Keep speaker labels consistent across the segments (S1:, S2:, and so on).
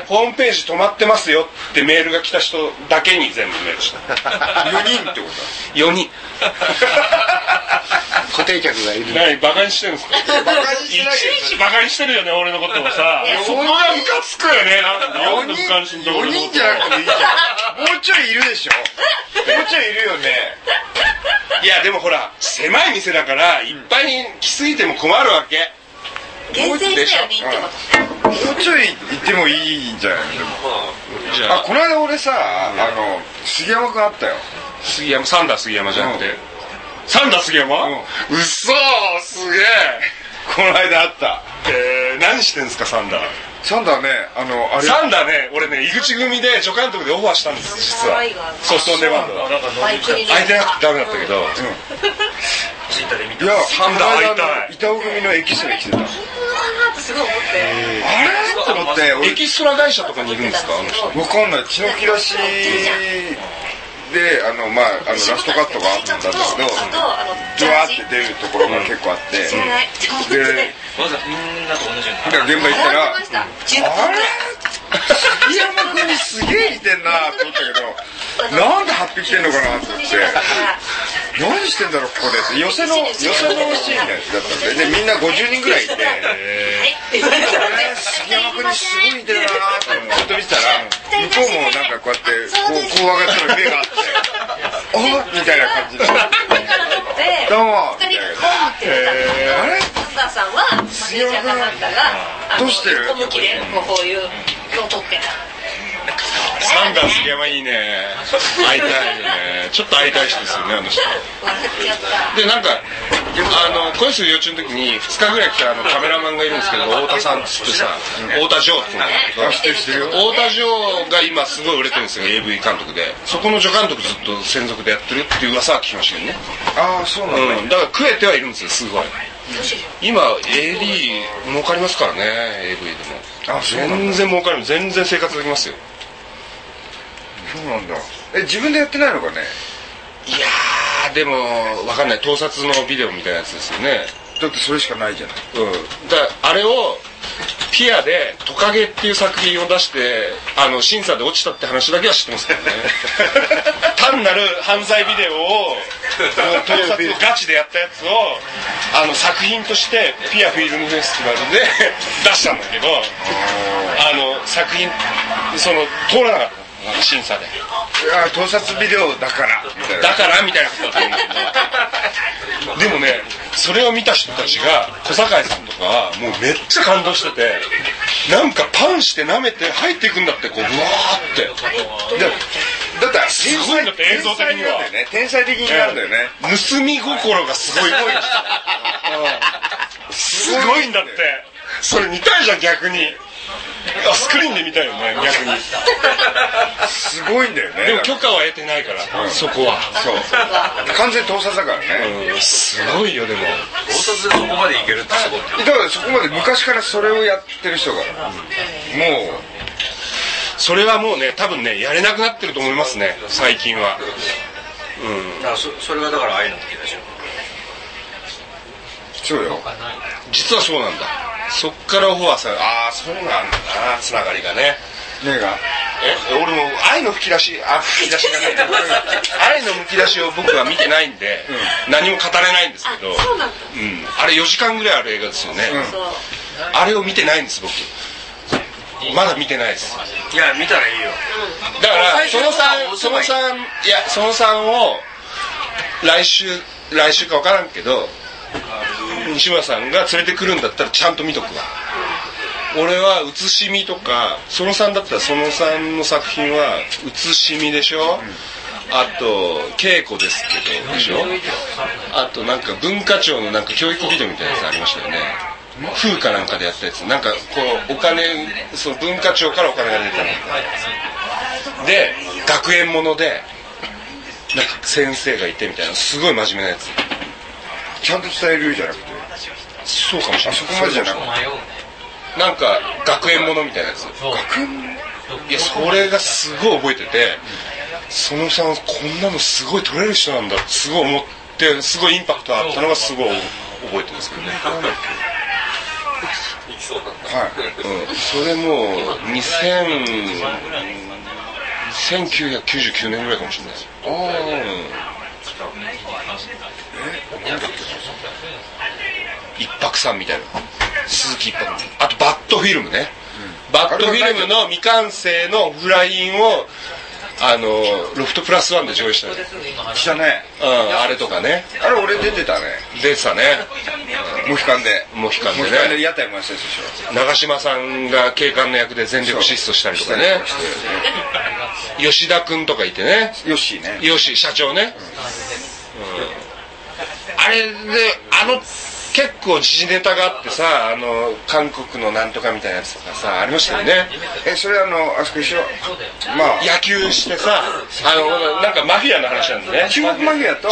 S1: ホームページ止まってますよってメールが来た人だけに全部メールした。
S2: 4人ってこと？
S1: 4人
S2: 固定客がいる。
S1: 何バカにしてるんですか？いちいちバカにしてるよね俺のことをさ。そこがムカつくよね。
S2: 4人じゃなくてもいいじゃん。もうちょいいるでしょ。もうちょいいるよね。
S1: いやでもほら狭い店だからいっぱいに来すぎても困るわけ。
S3: 厳選したよねってこと。
S2: もうちょい行ってもいいんじゃない？
S1: じゃあ
S2: この間俺さ、杉山くんあったよ。
S1: 杉山、サンダー杉山じゃなくて、サンダー杉山？うっそー、すげえ。
S2: この間あった。
S1: 何してんすかサンダー？
S2: サンダーね、あれ
S1: サンダーね、俺ね、井口組で助監督でオファーしたんです実は。ソフトオンデマンド。空いてなくてダメだったけど。
S2: いや、
S1: サンダー会いたい。
S2: 板尾組のエキストラ来てた。
S3: すごい思って。
S2: あれと思って、
S1: エキストラ会社とかにいるんですかあの人？
S2: わかんない。血の気出しで、ラストカットがあったんだけど、ドワーって出るところが結構あって、で、
S4: まずみんなと同じよう
S2: 現場行ったら、あれ杉山君にすげえ似てんなと思ったけど、なんでハッピー来てんのかなと思って、何してんだろうここでって、寄せのシーンだったんで、みんな50人ぐらいいて、杉山君にすごい似てるなと思ってずっと見てたら、向こうもなんかこうやってこう上がったら目があって「おっ!」みたいな感じで「どうも!」みたいな。あれ
S3: サンダーさんはマネージャーかなんかが
S2: どうしてる？
S3: 小向きでこういうのを撮ってた。
S1: サンダー杉山いいね。会いたいよね。ちょっと会いたい人ですよねあの人。でなんか恋する幼稚の時に2日ぐらい来たカメラマンがいるんですけど太田さんっつってさ、太田城って言うんだけど、太田城が今すごい売れてるんですよ AV 監督で。そこの助監督ずっと専属でやってるっていう噂は聞きましたけどね。
S2: ああそうなんだ。
S1: だから食えてはいるんですよすごい。今 AD 儲かりますからね AV でも。全然儲かる。全然生活できますよ。
S2: そうなんだ。自分でやってないのかね？
S1: いやーでも分かんない。盗撮のビデオみたいなやつですよね。
S2: だってそれしかないじゃない。
S1: あれをピアでトカゲっていう作品を出して審査で落ちたって話だけは知ってますけどね。単なる犯罪ビデオを盗撮をガチでやったやつを作品としてピアフィルムフェスティバルで出したんだけど作品通らなかった。審査で
S2: 盗撮ビデオだから
S1: みたいなことだったんだけどでもねそれを見た人たちが小堺さんとかはもうめっちゃ感動しててなんかパンして舐めて入っていくんだってこうブワーって
S2: だって
S1: すごいんだって映像的には
S2: 天才的になるんだよね。
S1: 盗み心がすごいすごいんだって。それ見たいじゃん逆に。スクリーンで見たいよね逆に。
S2: すごいんだよね。
S1: でも許可は得てないから、そこは
S2: そう完全盗撮だからね。
S1: すごいよ。でも
S4: 盗撮でそこまでいけるってすごい。
S2: だからそこまで昔からそれをやってる人がもう
S1: それはもうね多分ねやれなくなってると思いますね最近は。
S4: それがだから愛の時でしょ。
S2: そうよ。
S1: 実はそうなんだ。そっからオファーされそういうのあるんだなつながりがね。
S2: ねえが
S1: 俺も愛の吹き出しがない愛のむき出しを僕は見てないんで、何も語れないんですけどあれ4時間ぐらいある映画ですよね。あれを見てないんです僕。まだ見てないです。
S4: いや見たらいいよ。
S1: だからその3を来週か分からんけど西村さんが連れてくるんだったらちゃんと見とくわ。俺は写しみとかその3だったらその3の作品は写しみでしょ。あと稽古ですけどでしょ。あとなんか文化庁のなんか教育ビデオみたいなやつありましたよね。風かなんかでやったやつ。なんかこうお金その文化庁からお金が出たので学園ものでなんか先生がいてみたいなすごい真面目なやつ。
S2: ちゃんと伝えるじゃなくて
S1: そうかもしれない。
S2: そこまでじゃなくて
S1: なんか学園ものみたいなやつ。
S2: 学園もの？
S1: いやそれがすごい覚えててそのさんこんなのすごい撮れる人なんだってすごい思ってすごいインパクトあったのがすごい覚えてるんですけどね。 それもう1999年ぐらいかもしれないです。
S2: なんだっけ、
S1: 一泊さんみたいな、鈴木一泊。あとバッドフィルムね、バッドフィルムの未完成のフラインをロフトプラスワンで上映したね。
S2: したね。
S1: あれとかね。
S2: あれ俺出てたね。
S1: 出てたね。
S2: モヒカンで。
S1: モヒカンでね。
S2: 屋台もやってたでしょ。
S1: 長嶋さんが警官の役で全力疾走したりとかね。吉田くんとかいてね。
S2: ヨッシーね。
S1: ヨッシー社長ね。あれで結構時事ネタがあってさ、韓国のなんとかみたいなやつとかさありましたよね。
S2: それあそこ一緒。まあ
S1: 野球してさ、なんかマフィアの話なんでね。
S2: 中国マフィアの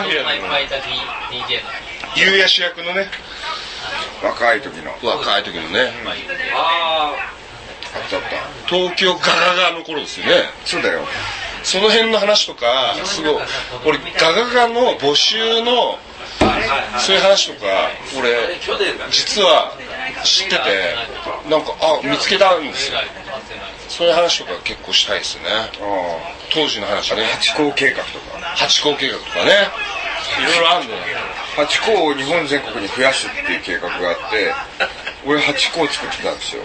S1: 優也主役のね、
S2: 若い時の
S1: ね。
S2: あった
S1: 東京ガガガの頃ですよね。
S2: そうだよ。
S1: その辺の話とかすごい、俺ガガガの募集のそういう話とか俺実は知ってて、なんか見つけたんですよ。そういう話とか結構したいですね。当時の話ね。
S2: ハチ公計画とか
S1: ね、いろいろあるんだよ。
S2: ハチ公を日本全国に増やすっていう計画があって、俺ハチ公を作ってたんですよ。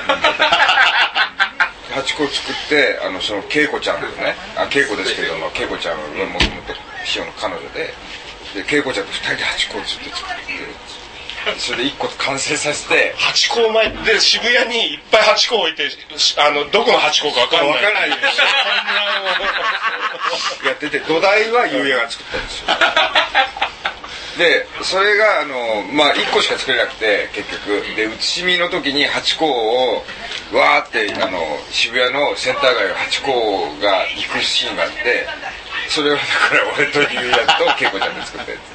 S2: ハチ公を作って、その恵子ちゃんとね、恵子ですけども、恵子ちゃんはもともと師匠の彼女で、恵子ちゃんと2人でハチ公をずっと作って、それで1個完成させて、
S1: ハチ公前で渋谷にいっぱいハチ公置いて、どこのハチ公か分かんない
S2: でしょ。やってて、土台は優也が作ったんですよ。でそれが1個しか作れなくて、結局で写し見の時にハチ公をわーって渋谷のセンター街をハチ公が行くシーンがあって、それをだから俺と優也と恵子ちゃんで作ったや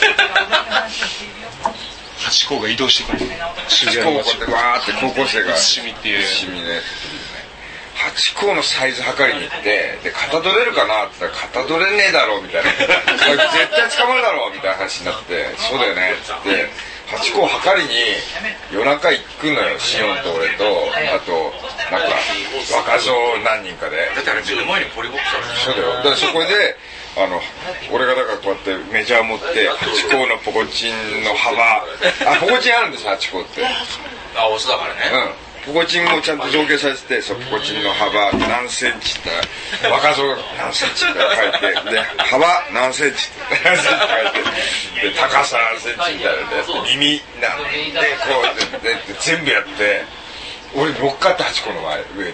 S2: つ。
S1: ハチ公が移動してくる。
S2: ハチ公をこうやってわーって高校生が
S1: 写し見っていう
S2: 写し見ね。ハチ公のサイズ測りに行って、で型取れるかなって言ったら型取れねえだろみたいな絶対捕まるだろみたいな話になって、そうだよねって言って、ハチ公測りに夜中行くのよ、シオンと俺と、あとなんか若造何人かで。
S4: だってあれ目の前にポリボックスある。
S2: そうだよ。だからそこで俺がだからこうやってメジャー持ってハチ公のポコチンの幅、ポコチンあるんですよ、ハチ公って。
S4: オスだからね。
S2: ポコチンもちゃんと造形させて、ポコチンの幅何センチって若造何センチって書いて、で幅何センチって書いて、で高さ何センチみたいなで耳なんでこうで全部やって、俺乗っかってハチ公の上に。
S4: よく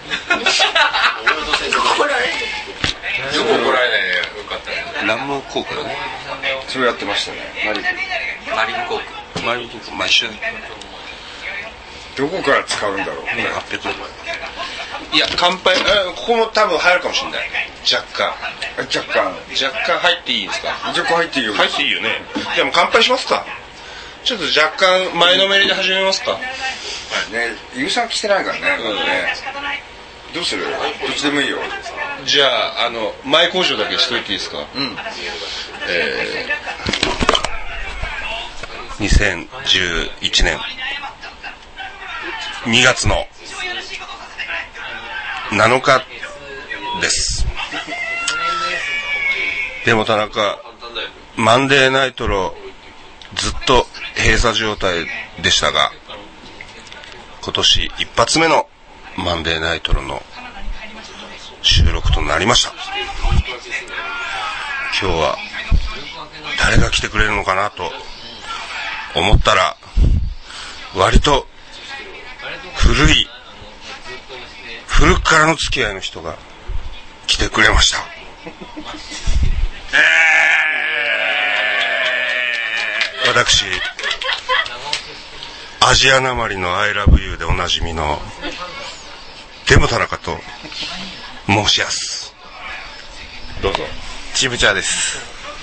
S4: 怒られないね。よかったね。
S1: 何も効果ね。
S2: それやってましたね。
S4: マリブ航空。
S1: 毎週
S2: どこから使うんだろう。
S1: 800円。いや乾杯、ここも多分入るかもしれない。若干入っていいですか。
S2: 若干入っていいよ。
S1: 入っていいよね。じゃあもう乾杯しますか。ちょっと若干前のめりで始めますか。
S2: ね、ゆうさん来てないからね。どうする？どっちでもいいよ。
S1: じゃあ前工場だけしといていいですか。2011年2月の7日です。でも田中、マンデーナイトロずっと閉鎖状態でしたが、今年一発目のマンデーナイトロの収録となりました。今日は誰が来てくれるのかなと思ったら、割と古くからの付き合いの人が来てくれました。私、アジアなまりの I love you でおなじみのデモ田中と申しやす。どうぞ。
S5: チブチャーです。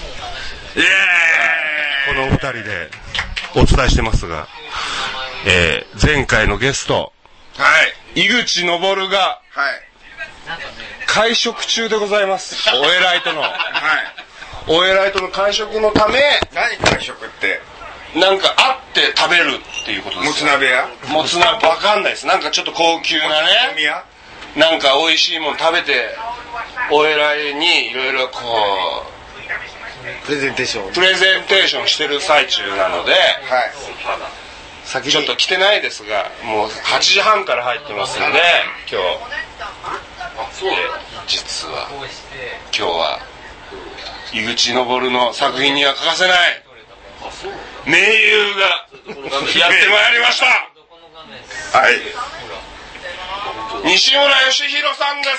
S1: このお二人でお伝えしてますが、前回のゲスト、井口昇が会食中でございます。お偉いとの会食のため。
S2: 何会食って。
S1: なんかあって食べるっていうことですよ。
S2: もつ鍋屋
S1: もつ鍋わかんないです。なんかちょっと高級なねなんか美味しいもの食べてお偉いにいろいろこ
S5: うプレゼンテーション
S1: してる最中なので、ちょっと来てないですがもう8時半から入ってますんで今日実は今日は井口昇の作品には欠かせない名優がやってまいりました。
S2: はい、
S1: 西村義弘さんです。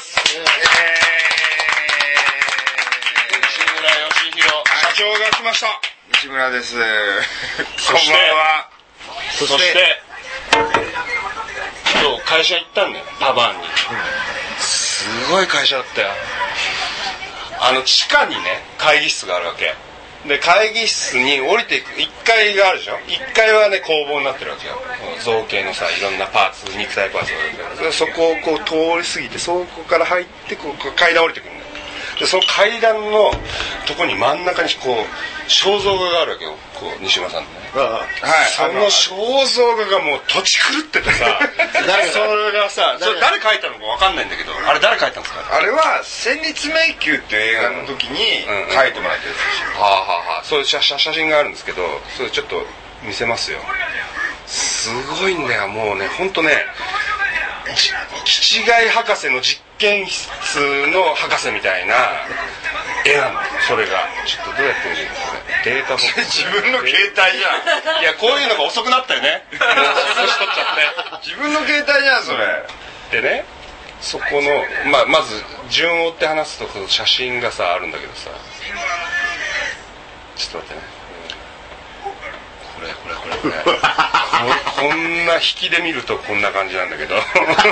S1: 西村義弘社長が来ました。
S2: 西村です。こんばん
S1: は。そして今日会社行ったんだよ、パバンに。すごい会社だったよ。地下にね会議室があるわけで、会議室に降りていく1階があるでしょ。1階はね工房になってるわけよ。造形のさいろんなパーツ、肉体パーツがあるからそこをこう通り過ぎてそこから入ってこう階段降りてくるんだよ。でその階段のとこに真ん中にこう肖像画があるわけよ、こう西村さんのね。その肖像画がもう土地狂っててさそれがさそれ誰描いたのか分かんないんだけど、あれ誰描いたんですか。
S2: あれは戦慄迷宮っていう映画の時に描いてもらってるんです
S1: よ。そういう写真があるんですけど、それちょっと見せますよ。すごいんだよ。もうね本当ねキチガイ博士の実験室の博士みたいな絵なの。それがちょっとどうやって見るのこれデータボックス
S2: 自分の携帯じゃん。
S1: いやこういうのが遅くなったよね。年取っちゃって
S2: 自分の携帯じゃんそれ。
S1: でねそこのまず順を追って話すと写真がさあるんだけどさ、ちょっと待ってね。こんな引きで見るとこんな感じなんだけどこ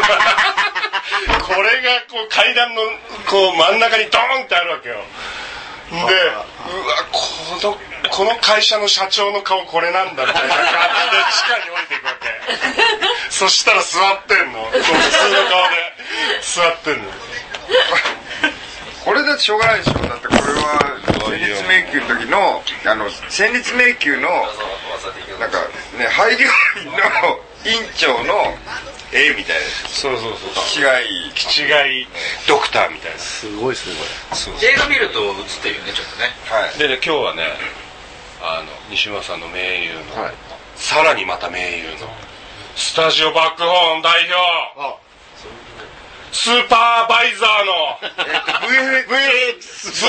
S1: れがこう階段のこう真ん中にドーンってあるわけよ。でうわこの会社の社長の顔これなんだみたいな感じで地下に降りていくわけそしたら座ってんの、普通の顔で座ってんの
S2: これだってしょうがないでしょ。だってこれは戦慄迷宮の時の戦慄迷宮のなんかね廃業医の院長の絵みたいな。
S1: そう
S2: キチガイ
S1: ドクターみたいな。
S5: すごいですねこ
S4: れ。映画見ると映ってるよねちょっとね。
S1: でね今日はね西村さんの名優の、さらにまた名優のスタジオバックホーン代表スーパーバイザーのVFX ス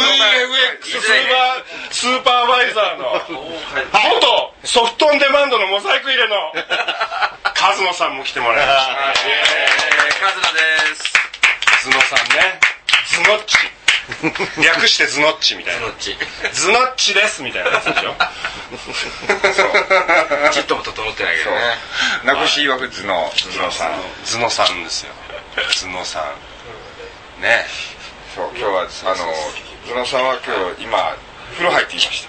S1: ーパーバイザーの元ソフトオンデマンドのモザイク入れのカズノさんも来てもらいました。
S4: カズノです。
S1: ズノさんね、ズノッチ略してズノッチみたいな。ズノッチですみたいなやつでしょ
S4: ちっとも整ってないけどね。
S2: 名越曰くズノさん
S1: ですよ。ズノさんね。
S2: そう今日はズノさんは今日風呂入ってきました。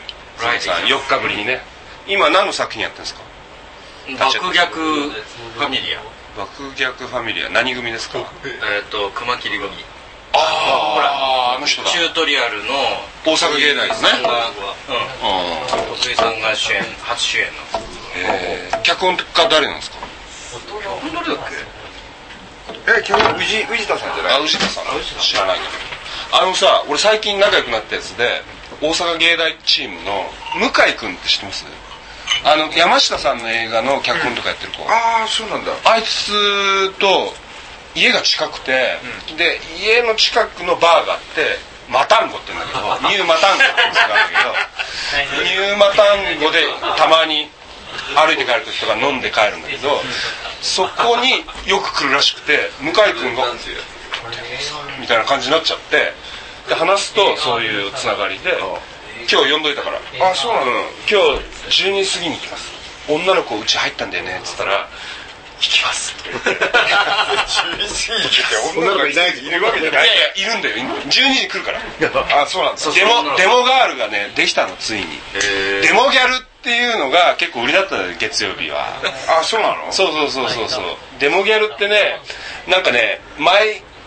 S1: ズノさん4日ぶりにね。今何の作品やってるんですか。
S4: 爆逆ファミリア。
S1: 爆逆ファミリア何組ですか。
S4: 熊切組。
S1: あの人だ。
S4: チュートリアルの
S1: 大阪芸大ですね。
S4: 徳井さんが主演初主演の。
S1: 脚本家誰なんですか。
S4: 誰だっけ。
S2: 今日宇治田さんじゃない。
S1: 宇治田さん知らないけど。さ俺最近仲良くなったやつで大阪芸大チームの向井君って知ってます。山下さんの映画の脚本とかやってる子。
S2: ああそうなんだ。
S1: あいつと家が近くて、で家の近くのバーがあってマタンゴって言うんだけどニューマタンゴって言うんだけどニューマタンゴでたまに歩いて帰る時とか飲んで帰るんだけど、そこによく来るらしくて向井君がみたいな感じになっちゃって、で話すとそういうつながりで今日呼んどいたから。
S2: あそうなの。
S1: 今日12時過ぎに行きます。女の子うち入ったんだよねっつったら行きますって言って12
S2: 時過ぎに来て女の子いるわけじゃない。
S1: いやいるんだよ。12時に来るから。
S2: あそうなんだ。
S1: デモガールがねできたのついに。デモギャルっていうのが結構売りだったのよ月曜日は。
S2: あそうなの。
S1: そうデモギャルってねなんかね毎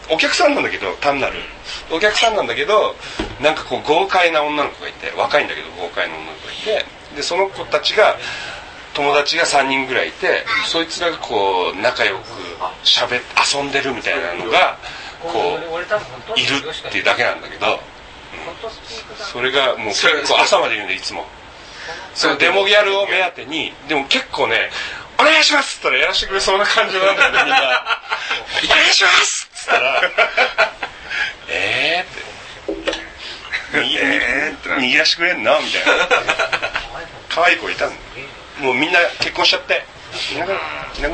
S1: お客さんなんだけど、単なるお客さんなんだけど、なんかこう豪快な女の子がいて、若いんだけど豪快な女の子がいて、でその子たちが友達が3人ぐらいいて、そいつらがこう仲良く遊んでるみたいなのがこういるっていうだけなんだけど、それがもう結構朝までいるんで、いつもそのデモギャルを目当てに。でも結構ね、お願いしますっつったらやらせてくれそうな感じなんだけど、みんなお願いしますっつったらって握らしてくれんのみたいな可愛い子いたの。もうみんな結婚しちゃっていなくなっちゃった。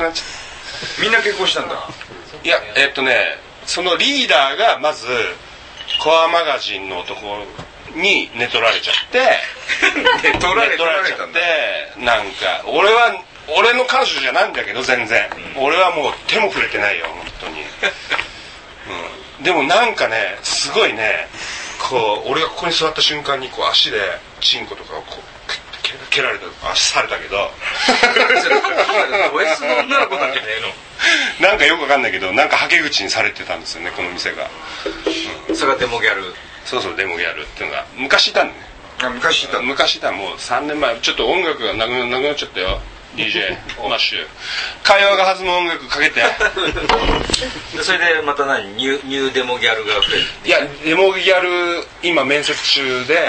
S2: みんな結婚したんだ。
S1: いやそのリーダーがまずコアマガジンの男に寝取られちゃって寝取られちゃってなんか俺の彼女じゃないんだけど全然、俺はもう手も触れてないよ本当に、でもなんかねすごいね、こう俺がここに座った瞬間にこう足でチンコとかをこう蹴られたされたけど
S4: おやすの女の子なんじゃねえの
S1: なんかよくわかんないけど、なんかはけ口にされてたんですよねこの店が、
S4: それがデモギャル。
S1: そうデモギャルっていうのが昔いたんだね。昔いたもう3年前。ちょっと音楽がなくなっちゃったよDJ マッシュ。会話が弾む音楽かけて
S4: それでまたニューデモギャルが増える。
S1: いやデモギャル今面接中で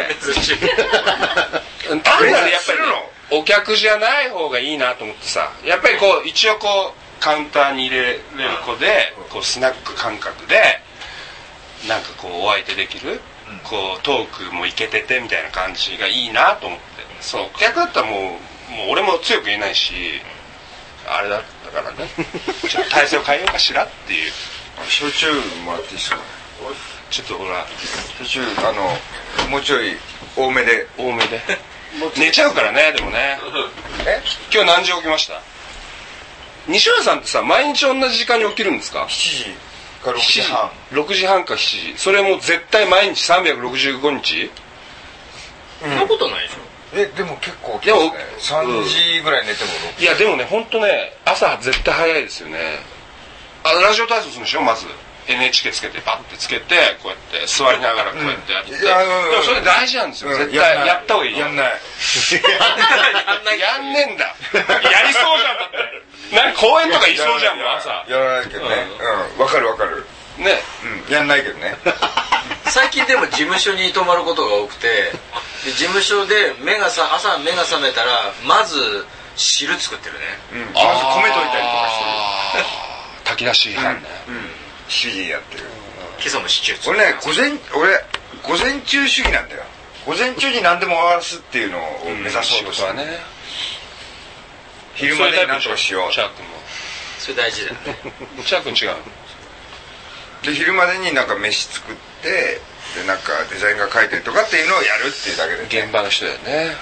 S1: 単なるやっぱりお客じゃない方がいいなと思ってさ、やっぱりこう一応こうカウンターに入れれる子でこうスナック感覚でなんかこうお相手できる、こうトークもいけててみたいな感じがいいなと思って。そうお客だったらもう俺も強く言えないしあれだったからねちょっと体勢を変えようかしらっていう。
S2: 焼酎もらっていいですか。
S1: ちょっとほら
S2: 焼酎もうちょい多めで
S1: 寝ちゃうからね。でもね今日何時起きました？西浦さんってさ毎日同じ時間に起きるんですか？
S2: 7時か6時半。
S1: 6時半か7時。それもう絶対毎日365日？
S4: そんなことないでしょ。
S2: でも結構起きますね。3時ぐらい寝ても6時。
S1: いやでもね本当ね朝絶対早いですよね。ラジオ体操するんでしょ。まず NHK つけてパッてつけてこうやって座りながらこうやってやって、でもそれ大事なんですよ。絶対やった方がいいよ。
S2: やんない
S1: やんねえんだやりそうじゃん。だってなんか公園とかいそうじゃんもう朝
S2: やらないけどね。わかる
S1: ね。
S2: やんないけどね。
S4: 最近でも事務所に泊まることが多くて、で事務所で朝目が覚めたらまず汁作ってるね。
S2: まず米溶いたりとかしてる。
S1: 炊き出し班ね。
S2: 7時やってる。
S4: 今朝もシチュー作
S2: 俺ね午前中主義なんだよ。午前中に何でも終わらすっていうのを目指そうとしてる。昼までに何とかしよう。
S1: チャー君も
S4: それ大事だよね。
S1: チャー君違う
S2: で昼までになんか飯作ってでなんかデザインが描いてるとかっていうのをやるっていうだけで、
S1: 現場の人だよね。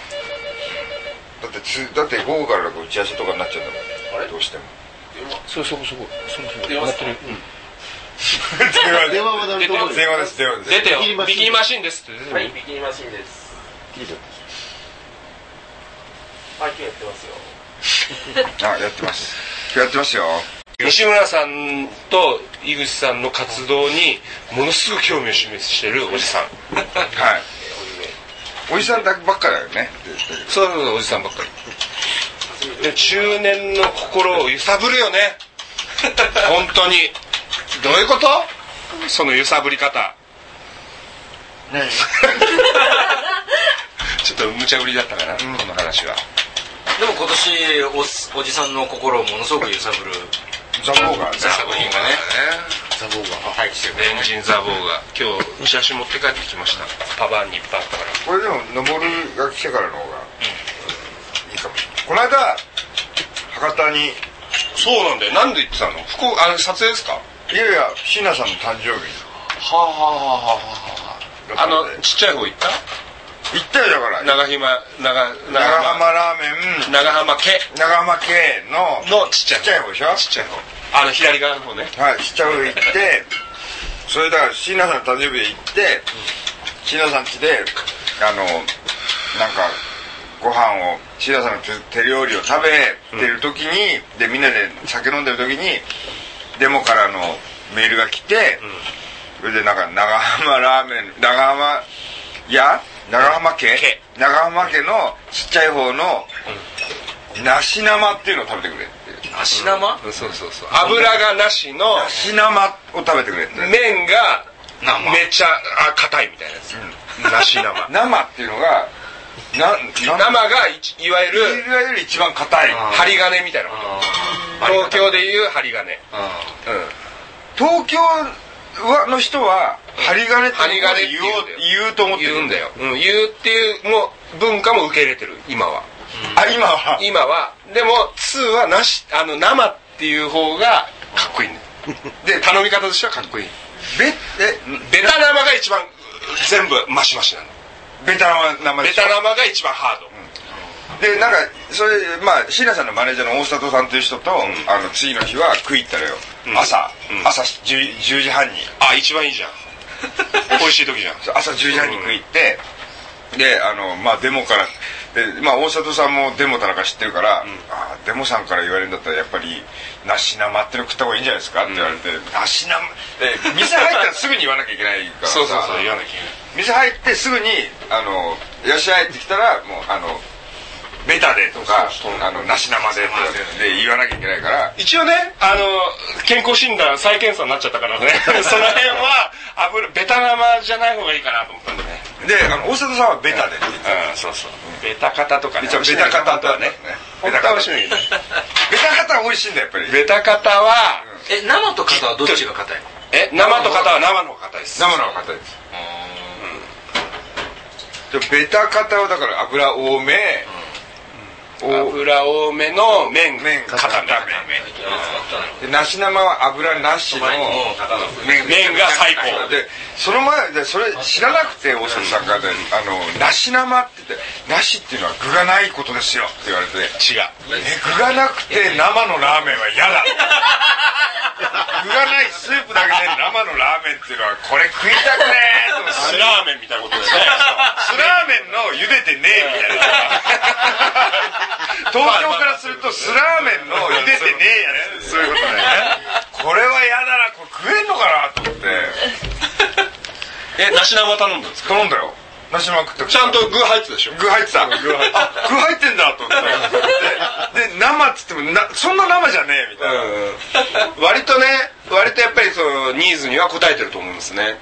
S2: だって午後から打ち合わせとかになっちゃうんだもん。あれどうしても
S1: そこ電話する。
S2: 電話も出ると思う。電話です。
S1: 出てよ。ビキニマシンですって出て。
S6: はい、ビキニマシンです。はい、今日やってますよ。
S2: やってます。今日やってますよ。
S1: 西村さんと井口さんの活動にものすごく興味を示しているおじさん。
S2: はい。おじさんだけばっかだよね。
S1: そうおじさんばっかり。で中年の心を揺さぶるよね。本当に。どういうこと？その揺さぶり方。ちょっと無茶ぶりだったかな、この話は。
S4: でも今年おじさんの心をものすごく揺さぶる
S2: ザボーがね。
S4: 作品がね。
S2: ザボーが
S4: 入ってる。
S1: エンジンザボーが今日写真持って帰ってきました。パバンにいっぱいあったから。
S2: これでも登るが来てからの方がいいかもしれない。この間博多に。
S1: そうなんだよ。なんで行ってたの？撮影ですか？
S2: いやいや椎名さんの誕生日。
S1: ちっちゃい方行った？
S2: 行ったよ。だから
S1: 長浜
S2: ラーメン長浜系のちっちゃい方でしょ。
S1: ちっちゃい方左側の方ね。
S2: はい、ちっちゃい方行ってそれだから椎名さんの誕生日で行って椎名さん家でなんかご飯を椎名さんの手料理を食べてる時に、でみんなで酒飲んでる時にデモからのメールが来て、それでなんか長浜ラーメン長浜家のちっちゃい方の梨生っていうのを食べてくれって。
S4: 梨生？
S1: そう油がなしの
S2: 梨生を食べてくれって。
S1: 麺がめっちゃ硬いみたいなやつ。梨生。
S2: 生っていうのが
S1: 生がいわゆる
S2: 一番硬い
S1: 針金みたいなこと。東京でいう針金。
S2: 東京の人は針金って言うと思ってるんだよ。
S1: 言うっていう文化も受け入れてる今は。今はでも2はなし生っていう方がかっこいいんだよ。で頼み方としてはかっこいい。ベタ生が一番全部マシマシなの。
S2: ベタ生
S1: が一番ハード
S2: で、なんかそれ椎名さんのマネージャーの大里さんという人と、次の日は食い行ったのよ、朝10時半に。
S1: 一番いいじゃん。美味しい時じゃん。
S2: 朝10時半に食い行って、でデモからで、大里さんもデモ田中知ってるから、デモさんから言われるんだったらやっぱり梨生っての食った方がいいんじゃないですかって言われて、梨生店入ったらすぐに言わなきゃいけないからさ。
S1: そう言わなきゃいけない。
S2: 店入ってすぐにいらっしゃいって来たらもうベタでとか梨生でって言わなきゃいけないから。
S1: 一応ね健康診断再検査になっちゃったからねその辺はベタ生じゃない方がいいかなと思ったんでね。
S2: で大里さんはベタでって言ってた。
S1: そうベタ型とかね。
S2: ベタ型とはね。
S1: ベタ型美味しいね。
S2: ベタ型美味しいんだやっぱり。
S1: ベタ型は
S4: 生と型はどっちが硬いの？
S1: 生と型は生の方が硬いです。
S2: 生の方が硬いです。ベタ型はだから油多め、
S1: 油多めの麺固め。
S2: 梨生は油なしの
S1: 麺が最高
S2: で、その前でそれ知らなくて大里さんが梨生って言って、梨っていうのは具がないことですよって言われて、
S1: 違う。
S2: 具がなくて生のラーメンは嫌だ具がないスープだけで生のラーメンっていうのはこれ食いたくねーと。
S1: 酢ラーメンみたいなことですね。
S2: 酢ラーメンの茹でてねえみたいな東京からすると酢ラーメンの茹でてねえやつ、そういうことだよね。これは嫌だな、これ食えんのかなと思って
S1: 梨生頼んだんですか？
S2: 頼んだよ。梨生食って
S1: ちゃんと具入ってたでしょ？
S2: 具入ってた。具入ってんだと思ってで生っつってもそんな生じゃねえみたいな、割とやっぱりそのニーズには応えてると思うんですね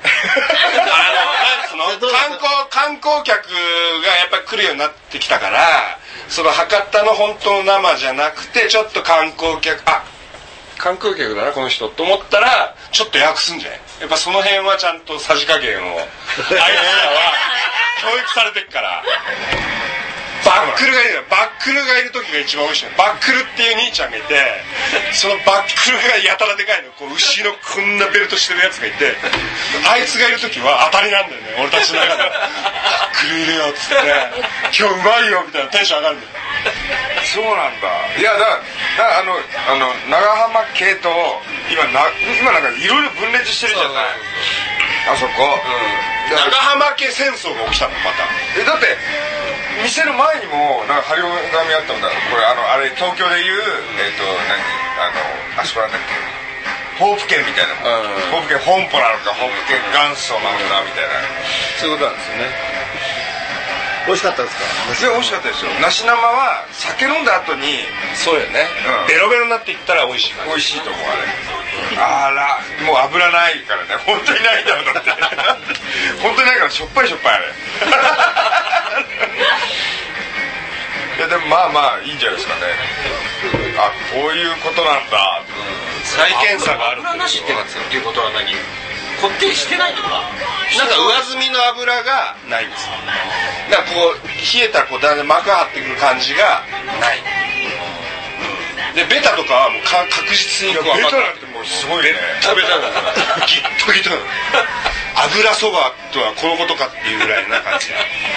S1: 観光客がやっぱり来るようになってきたから、その博多の本当の生じゃなくてちょっと観光客だなこの人と思ったらちょっと訳すんじゃない？やっぱその辺はちゃんとさじ加減をあいつらは教育されてっから。バックルがいる時が一番美味しいの。バックルっていう兄ちゃんがいて、そのバックルがやたらでかいの、牛のこんなベルトしてるやつがいて、あいつがいる時は当たりなんだよね、俺たちの中で。バックルいるよっつって今日うまいよみたいなテンション上がるんだよ。
S2: そうなんだ。いやだ長浜系と今なんかいろいろ分裂してるじゃない、あそこ、
S1: 長浜系戦争が起きたのまた。
S2: だって店の前にもなんか張り紙あったんだ。これあれ東京でいうあそこなんだっけ、ホープ県みたいな、ホープ県本舗なのかホープ県元祖なのかみたいな、
S5: そういうことなんですよね。美味しかったですか？
S2: 美味しかったですよ。梨生は酒飲んだ後に
S1: そうよね、ベロベロになっていったら美味しい
S2: 美味しいと思う。もう油ないからね、本当にないんだもんだって本当にないからしょっぱいあれいやでもいいんじゃないですかね。こういうことなんだ、
S1: 再検査がある
S4: 油なしっていうことは何？こってりしてないとか、
S1: なんか上澄みの油がないんですよ。なんか冷えたらだんだん膜張ってくる感じがない。でベタとかはもう確実に
S2: ベタなんてもうすごいね。
S1: ベタだからギッとギッと油そばとはこのことかっていうぐらいな感じ。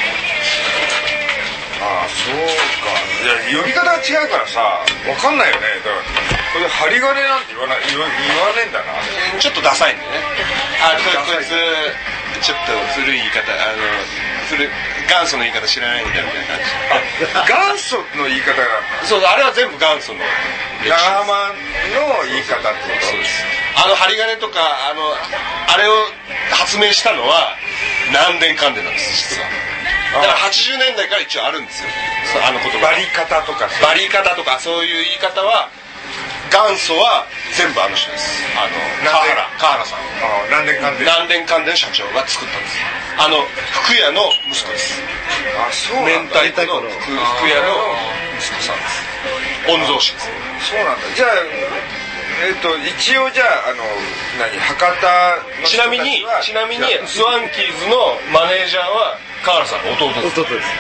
S2: そうか。いや呼び方が違うからさ分かんないよね。だからこれ針金なんて言わねえんだな。
S1: ちょっとダサいんでね。こいつちょっと古い言い方元祖の言い方知らないんだみたいな
S2: 元
S1: 感じ。
S2: 祖の言い方が
S1: そうあれは全部元祖の
S2: 長浜の言い方ってこと？
S1: そうです。針金とかあれを発明したのは南電関電なんです実は。だから80年代から一応あるんですよ。言葉。
S2: バリ方とか
S1: そういう言い方は元祖は全部あの人です。川原さん。
S2: 南電関電社長が作ったんです。
S1: 福屋の息子です。
S2: そうなんだ。
S1: 明太子の福屋の息子さんです。御曹司です。
S2: そうなんだ。じゃあ一応じゃあ博多の
S1: ちなみにスワンキーズのマネージャーは川原さんの弟です。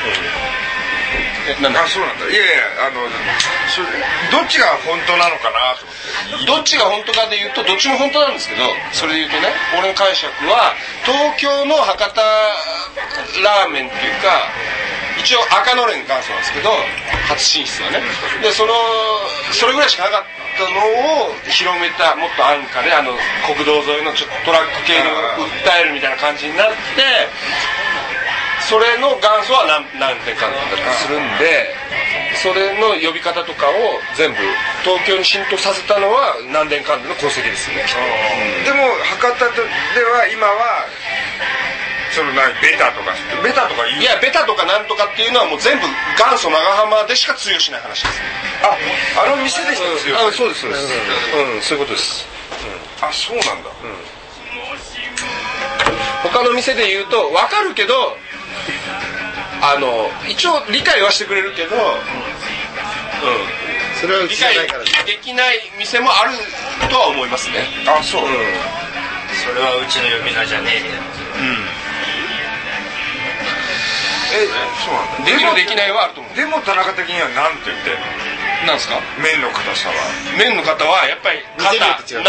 S2: そうなんだ。いやどっちが本当なのかなと思って。
S1: どっちが本当かで言うとどっちも本当なんですけど、それで言うとね、俺の解釈は東京の博多ラーメンっていうか、一応赤のれん元祖なんですけど、初進出はね。でそれぐらいしかなかったのを広めた、もっと安価で国道沿いのちょっとトラック系を訴えるみたいな感じになって、それの元祖は南電関電だったりするんで、それの呼び方とかを全部東京に浸透させたのは南電関電の功績ですよね。
S2: でも博多では今はベタとか言う。
S1: いやベタとかなんとかっていうのはもう全部元祖長浜でしか通用しない話です。
S2: 店でしか通用しない。
S1: そうですそうです。そういうことです。
S2: そうなんだ。
S1: 他の店で言うと分かるけど、一応理解はしてくれるけど、
S5: それは
S1: 理解できない店もあるとは思いますね。
S2: そう。
S4: それはうちの呼び名じゃねえみたいな。
S2: そうなんだ。
S1: できるできないはあると思う。
S2: でも田中的には何て言って
S1: なんですか？
S2: 麺の硬さは。
S1: 麺の硬はやっぱり生硬、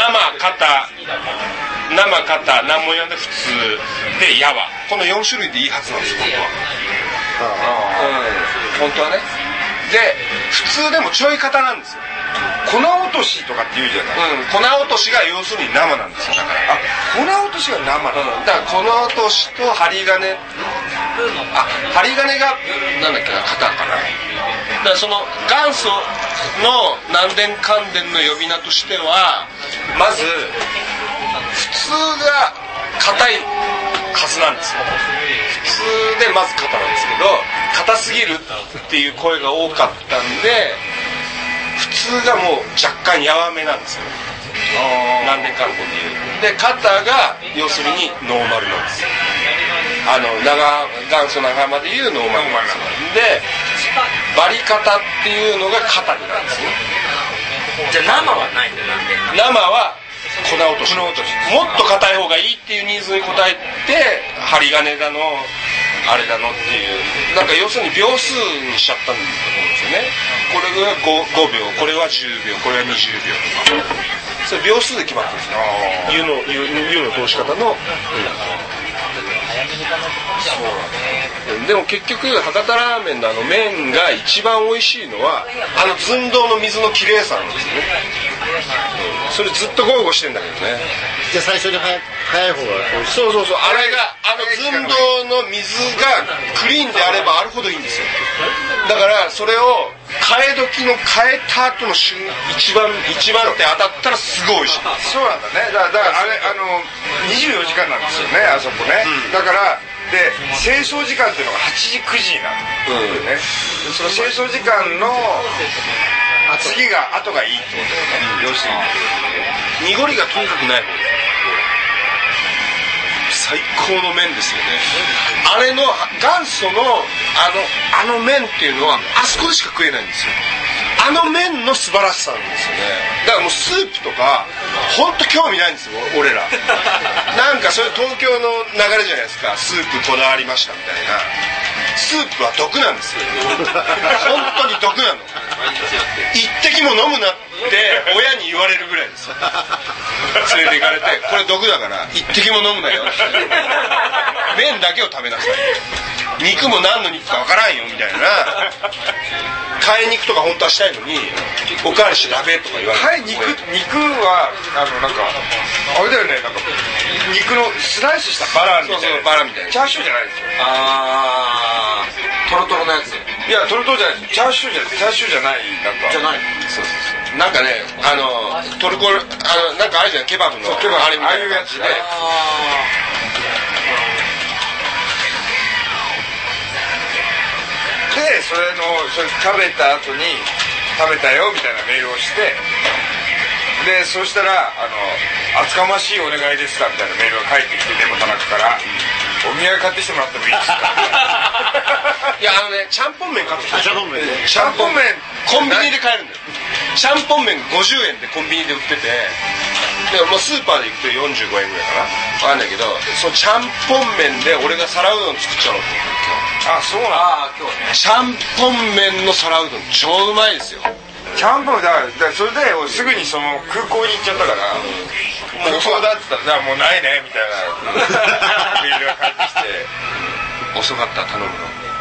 S1: 何も言わんで普通でやわ、この4種類でいいはずなんです本当は。本当はね。で普通でもちょい硬なんですよ。
S2: 粉落としとかって言うじゃない。
S1: 粉落としが要するに生なんですよ。だから
S2: 粉落としが生なの。
S1: だから粉落としと針金、針金がなんだっけな、型かな。だからその元祖の南電関電の呼び名としては、まず普通が硬いはずなんですよ。普通でまず硬なんですけど、硬すぎるっていう声が多かったんで、普通がもう若干やわめなんですよ。南電関電でいう。で肩が要するにノーマルなんですよ。元祖長浜でいうノーマルなんですよ。でバリ方っていうのが肩になんですね。
S4: じゃあ生はないんだよ。
S1: 生は粉落とし。もっと硬い方がいいっていうニーズに応えて針金だのあれだのっていう、なんか要するに秒数にしちゃったんだと思うんですよね。これが 5秒、これは10秒、これは20秒とか、それ秒数で決まってるんですよ。湯の通し方の。でも結局博多ラーメンの麺が一番美味しいのは寸胴の水のきれいさなんですよね。それずっとゴーゴーしてんだけどね。
S5: じゃあ最初に早い方が美味しい。
S1: そう、あれが寸胴の水がクリーンであればあるほどいいんですよ。だからそれを替え時の替えた後の一番って当たったらすごい美味しい。
S2: そうなんだね。だからあれ24時間なんですよね、あそこね。だからで清掃時間っていうのが8時9時なんだよね。その清掃時間の後がいいってことだよね。要する
S1: に濁りがとにかくない方で最高の麺ですよね。あれの元祖の麺っていうのはあそこでしか食えないんですよ。麺の素晴らしさなんですよね。だからもうスープとか本当興味ないんですよ俺ら。なんかそれ東京の流れじゃないですか。スープこだわりましたみたいな。スープは毒なんですよ。本当に毒なの。一滴も飲むなって親に言われるぐらいですよ。連れて行かれてこれ毒だから一滴も飲むなよって麺だけを食べなさい。肉も何の肉かわからんよみたいな。替え肉とか本当はしたいのにおかわりしダメとか言われて。
S2: 肉はなんかあれだよね。なんか肉肉のスライスしたバラみたいな。
S1: そうそう、バラみたいな。
S2: チャーシューじゃないですよ。
S4: トロトロのやつ。
S2: いや、トロトロじゃないです。チャーシューじゃない、なんか。
S4: じゃない。
S1: そうそうそう。なんかね、トルコ、なんかあるじゃん、ケバブの。
S2: そう、ケバブ。
S1: あれみたいな
S2: ああいうやつで。で、それ食べた後に、食べたよみたいなメールをして、で、そうしたら、厚かましいお願いですかみたいなメールが返ってきて、でも田中から、お土産買ってきてもらってもいいですか
S1: いや、ちゃんぽん麺買ってきた。
S5: ちゃんぽん麺
S2: ちゃんぽん麺
S1: コンビニで買えるんだよ。ちゃんぽん麺50円でコンビニで売ってて、でもうスーパーで行くと45円ぐらいかな、分かんないけど、そのちゃんぽん麺で俺が皿うどん作っちゃおうと思って
S2: あ、そうなんだ。
S4: 今日ね。
S1: ちゃんぽん麺の皿うどん超うまいですよ。
S2: ちゃんぽんだからそれで俺すぐにその空港に行っちゃったから、空港だって言ったらもうないねみたいなメールが返ってきて、
S1: 遅かった頼む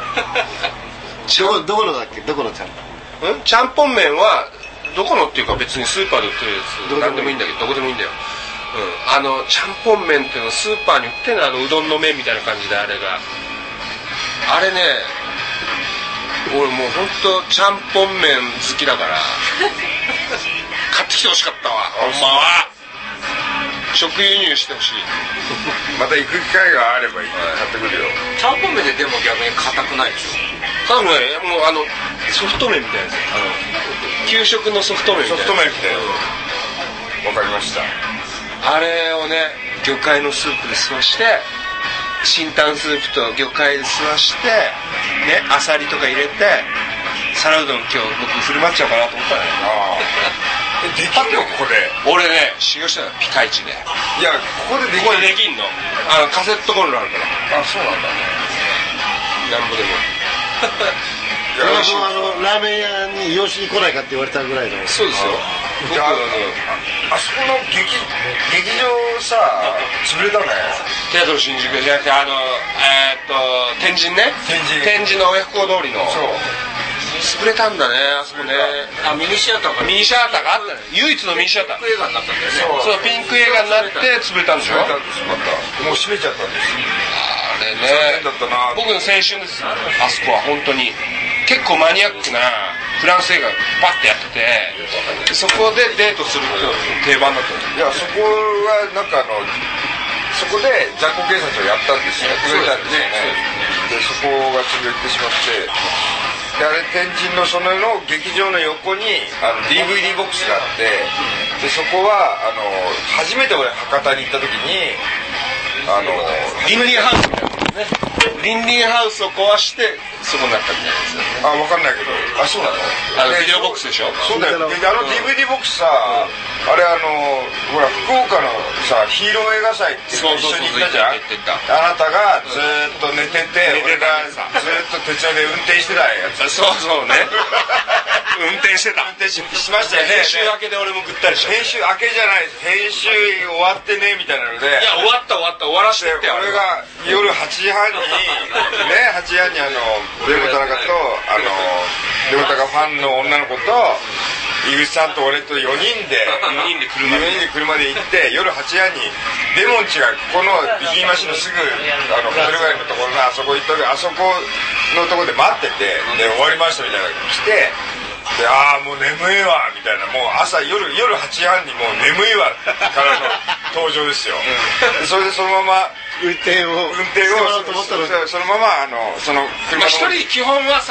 S1: の。
S5: どこのだっけ？どこのちゃんぽん？
S1: ちゃんぽん麺はどこのっていうか別にスーパーで売ってるやつ何でもいいんだけど、どこでもいいんだよ。ちゃんぽん麺っていうのはスーパーに売ってるの、うどんの麺みたいな感じで、あれね、俺もうほんとちゃんぽん麺好きだから買ってきてほしかったわ、ほんまは。食輸入してほしい。
S2: また行く機会があれば買ってくるよ。
S4: ちゃんぽん麺ででも逆に硬くないでしょ。
S1: 多分ね、もうソフト麺みたいなやつ、給食のソフト麺みたいな。
S2: ソフト麺みたいな。わかりました。
S1: あれをね、魚介のスープで吸わして、清湯スープと魚介で吸わしてね、アサリとか入れて皿うどん今日僕振る舞っちゃおうかなと思ったね。
S2: できんのここで？
S1: 俺ね、修行したのピカイチで。
S2: いや、ここで
S1: ここでできんの。カセットコンロあるから。
S2: あ、そうなんだ。
S1: なんぼでも。
S5: ラーメン屋に養子に来ないかって言われたぐらいの。
S1: そうですよ。
S2: 僕あそこの劇場さ、潰れたね。
S1: テアトル新宿じゃなくて天神ね。天神の親不孝通りの。そう。潰れたんだね、あそこね。
S4: ミニシアターが。
S1: ミニシアターがあったね。唯一のミニシアター。
S4: ピンク映画になったんだよね。
S1: そう、ピンク映画になって潰れたんでしょ。
S2: もう閉めちゃったんです。
S1: あれね。僕の青春です。あそこは本当に。結構マニアックなフランス映画バッてやってて、そこでデートする定番だったんです。
S2: いや、そこはなんかそこで雑魚警察をやったんですよ。やったんですよね。で、そこが潰れてしまって、で、あれ天神のその劇場の横にDVD ボックスがあって、でそこは初めて俺博多に行った時に
S1: リンリンハウスみたいなね。リンリンハウスを壊してそこになったみたいですよね。
S2: あ、分かんないけど、あ、そうなの？
S1: ビデオボックスでしょ。
S2: そうだよ。で、DVD ボックスさ、あれほら福岡のさヒーロー映画祭って一緒に行ったじゃん。あなたがずっと寝てて、俺がずっと徹夜で運転してたやつ。
S1: そうそうね。運転してた。
S2: 運転しましたよね。
S1: 編集明けで俺もぐったりした。
S2: 編集明けじゃないです。編集終わってねみたいなので。
S1: いや、終わった終わらしてって。
S2: 俺が夜8時半にね、8時半にデモ田中とデモ田中ファンの女の子と井口さんと俺と4人で車で行って、夜8時半にデモンチがここのビキニマシンのすぐホテル街のところのあそこ行った時、あそこのところで待ってて、で終わりましたみたいなのが来て、で、ああもう眠いわみたいな、もう夜8時半にもう眠いわからの登場ですよ。それでそのまま運転をそのままその車の
S1: 一人基本は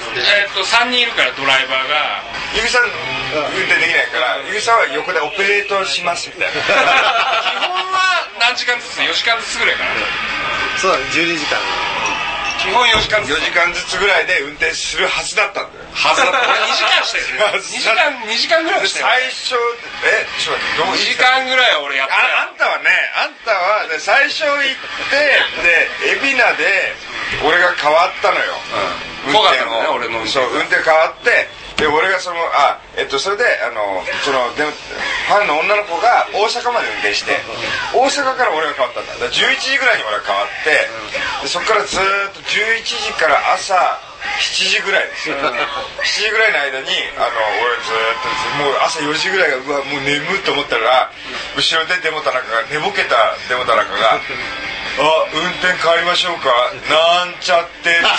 S1: 3人いるから、ドライバーが
S2: 井口さん運転できないから井口さんは横でオペレートしますみたいな。
S1: 基本は何時間ずつ、4時間ずつぐらいかな。
S5: そうだね、12時間。
S1: 基本4時間
S2: ずつぐらいで運転するはずだったんだよ。
S1: 俺2時間してる。2時間ぐらいしてる。
S2: 最初ちょっと待って、2
S1: 時間ぐらいは俺やったよ。
S2: あんたは最初行ってで海老名で俺が変わったのよ。
S1: 怖かったのね、俺の運転。
S2: そう、運転変わってで俺がそれでファンの女の子が大阪まで運転して、大阪から俺が変わったんだ。だから11時ぐらいに俺が変わって、でそこからずっと11時から朝7時ぐらいですよ。7時ぐらいの間に俺ずっともう朝4時ぐらいがうわもう眠いと思ったら、後ろでデモ田中が寝ぼけたデモ田中がが「あ、運転変わりましょうか、なんちゃって」って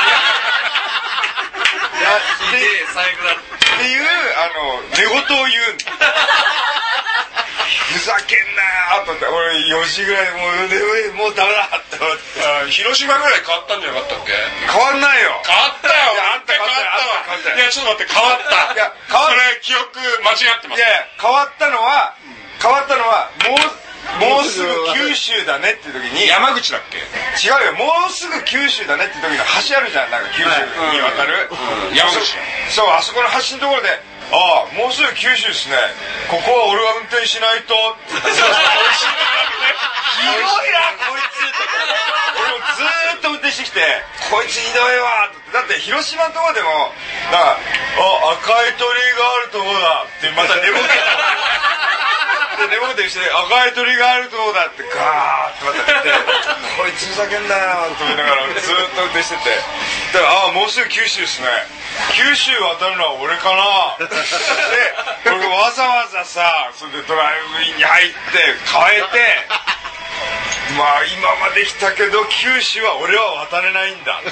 S2: いう寝言を言うんだ。ふざけんなよと思って、俺4時ぐらいでもうダメだって思って。
S1: 広島ぐらい変わったんじゃなかったっけ？
S2: 変わんないよ。
S1: 変わったよ。
S2: あんた変わったわ。
S1: いやちょっと待って、変わった。いやそれ記憶間違ってます。
S2: いや変わったのはもうすぐ九州だねっていう時に。
S1: 山口だっけ？
S2: 違うよ、もうすぐ九州だねっていう時の橋あるじゃん、なんか九州に渡る、
S1: 山口。
S2: そう、あそこの橋のところで「ああ、もうすぐ九州ですね、ここは俺は運転しないと」ってひどいなこいつ。俺もずーっと運転してきて「こいつひどいわ」って。だって広島のとこでもなんか「あ、赤い鳥居があるとこだ」ってまた寝ぼけたで寝ぼけてして「赤い鳥居があるとこだ」ってガーッてまた言って「こいつふざけんなよ」と思いながらずーっと運転してて、だから「ああ、もうすぐ九州ですね、九州渡るのは俺かな」で俺わざわざさ、それでドライブインに入って変えて「まあ今まで来たけど九州は俺は渡れないんだ」